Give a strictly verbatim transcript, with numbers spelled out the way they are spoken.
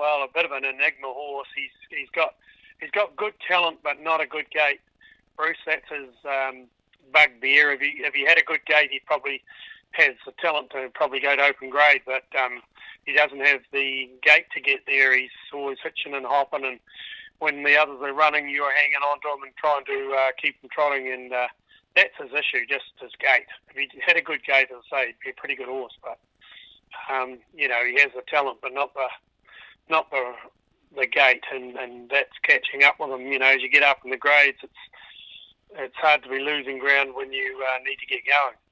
well, a bit of an enigma horse. He's he's got he's got good talent, but not a good gait. Bruce, that's his um, bugbear. If he if he had a good gait, he probably has the talent to probably go to open grade, but um, he doesn't have the gait to get there. He's always hitching and hopping, and when the others are running, you're hanging on to him and trying to uh, keep him trotting, and uh, that's his issue, just his gait. If he had a good gait, as I say, he'd be a pretty good horse, but um, you know, he has the talent, but not the not the the gait, and, and that's catching up with him. You know, as you get up in the grades, it's it's hard to be losing ground when you uh, need to get going.